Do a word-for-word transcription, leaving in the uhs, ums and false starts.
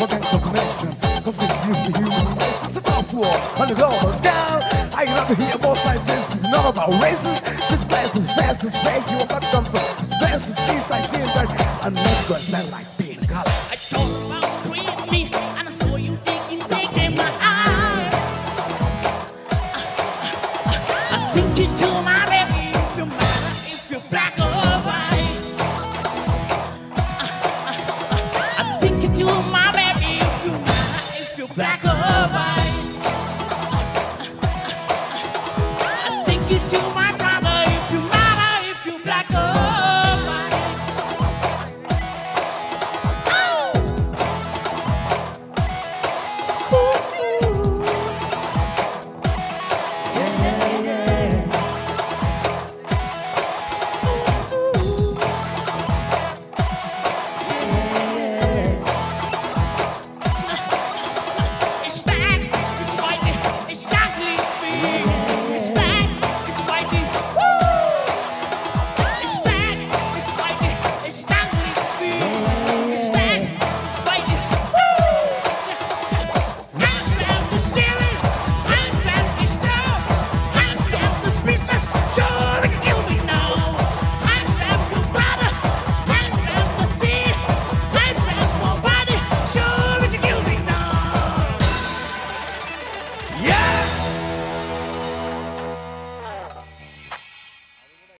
forget the connection. Conflict with the human race is a tough war on the global scale. I can never hear both sides, it's not about races. Just plans as fast as fake, you got them from best to see, I see it, but I'm not gonna smell like being color. I talk about creamy, and I saw you thinking, taking my eye. I think you to my